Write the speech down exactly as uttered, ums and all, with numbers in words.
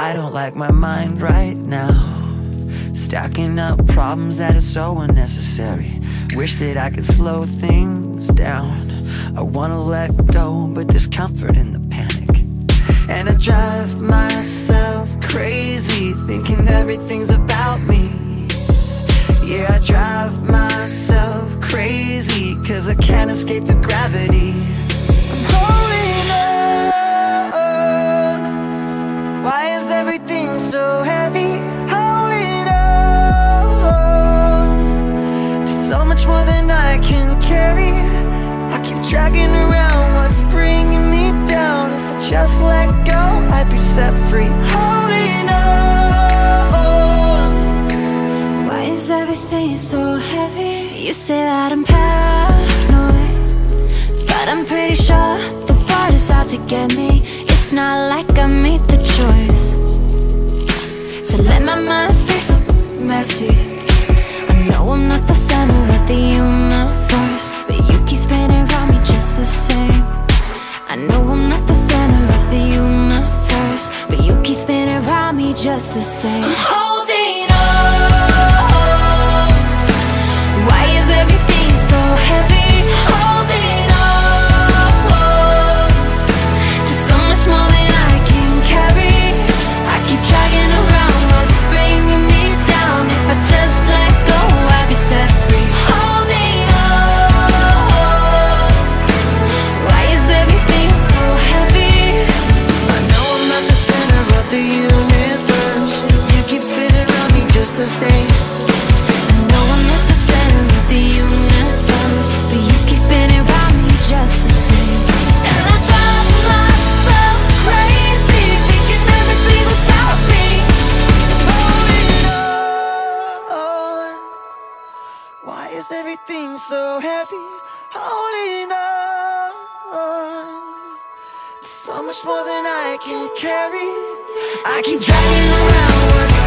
I don't like my mind right now, stacking up problems that are so unnecessary. Wish that I could slow things down. I wanna let go, but there's comfort in the panic. And I drive myself crazy, thinking everything's about me. Yeah, I drive myself crazy, cause I can't escape the gravity. I'm holding on. Why is everything so heavy? Holding on to so much more than I can carry. I keep dragging around what's bringing me down. If I just let go, I'd be set free. Holding on. Why is everything so heavy? You say that I'm paranoid, but I'm pretty sure the world is out to get me. It's not like I made the choice to let my mind stay so messy. I know I'm not the center of the universe, but you keep spinning around me just the same. I know I'm not the center of the universe, but you keep spinning around me just the same. I'm holding on. Why is everything so heavy? Holding on to so much more than I can carry. I keep dragging around what's bringing me down. If I just let go, I'd be set free. Holding on. Why is everything so heavy? I know I'm not the center of the universe. You keep spinning around me just the same. I know I'm not the center of the universe, but you keep spinning around me just the same. And I drive myself crazy, thinking everything's about me. Holding on. Why is everything so heavy? Holding on. So much more than I can carry. I keep dragging around what's